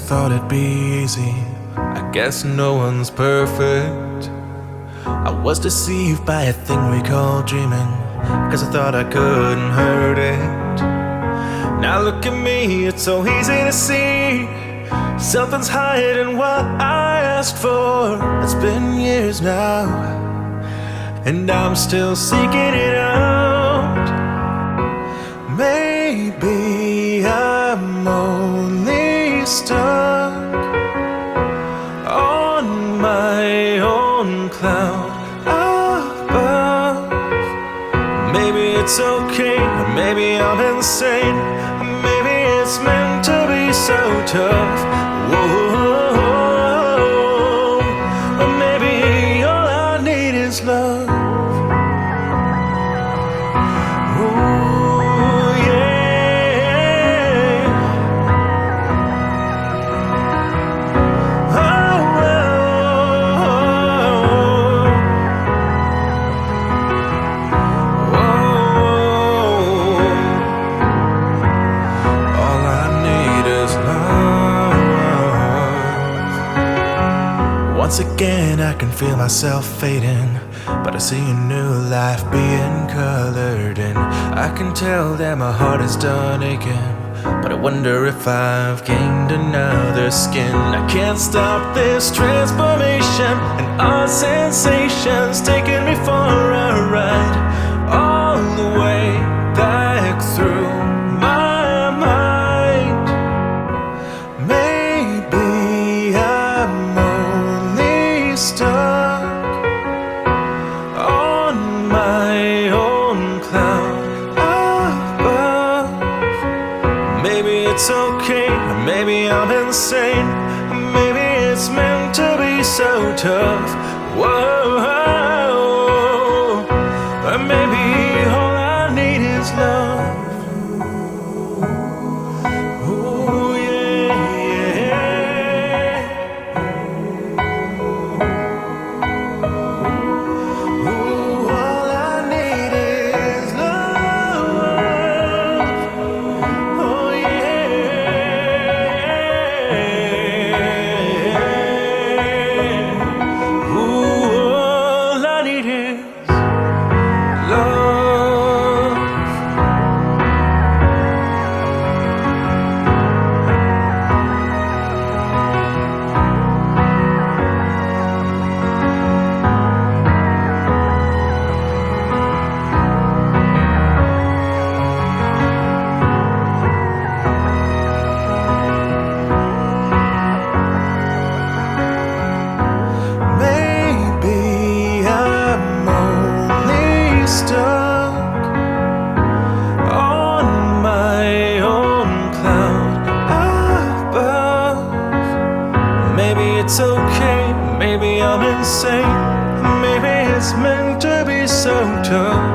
thought it'd be easy. I guess no one's perfect. I was deceived by a thing we call dreaming, 'cause I thought I couldn't hurt it. Now look at me, it's so easy to see something's hiding what I asked for. It's been years now, and I'm still seeking it out. Maybe I'm only stuck on my own cloud above. Maybe it's okay, or maybe I'm insane. Maybe it's meant to be so tough. Whoa, or maybe all I need is love. Once again I can feel myself fading, but I see a new life being colored in. I can tell that my heart is done aching, but I wonder if I've gained another skin. I can't stop this transformation, and our sensations taking me for a ride, all the way back through my mind. Maybe I'm stuck on my own cloud above. Maybe it's okay, or maybe I'm insane. Maybe it's meant to be so tough. Whoa, or maybe all I need is love. Maybe it's okay, maybe I'm insane. Maybe it's meant to be so tough.